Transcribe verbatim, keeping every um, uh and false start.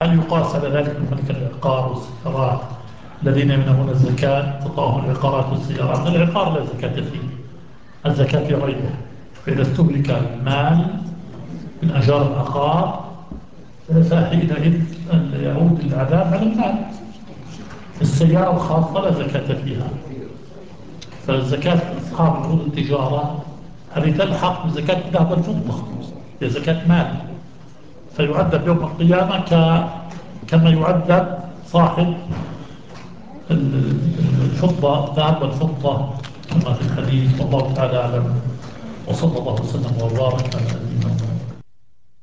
هل يقاس على ذلك الملك العقار والسيارات الذين يمنعون الزكاة تعطاهم العقارات والسيارات؟ العقار لا زكاة فيه، الزكاة في غيره. فإذا استهلك المال من أجار العقار فحينئذ يعود العذاب على المال. السيارة الخاصة لا زكاة فيها. فالزكاة أصحاب عروض التجارة هذه تلحق بزكاة الذهب والفضة، هي زكاة مال، فيعذب يوم القيامة ك... كما يعذب صاحب الفضة، الذهب والفضة كما في الحديث. والله تعالى أعلم، وصلى الله وسلم وبارك على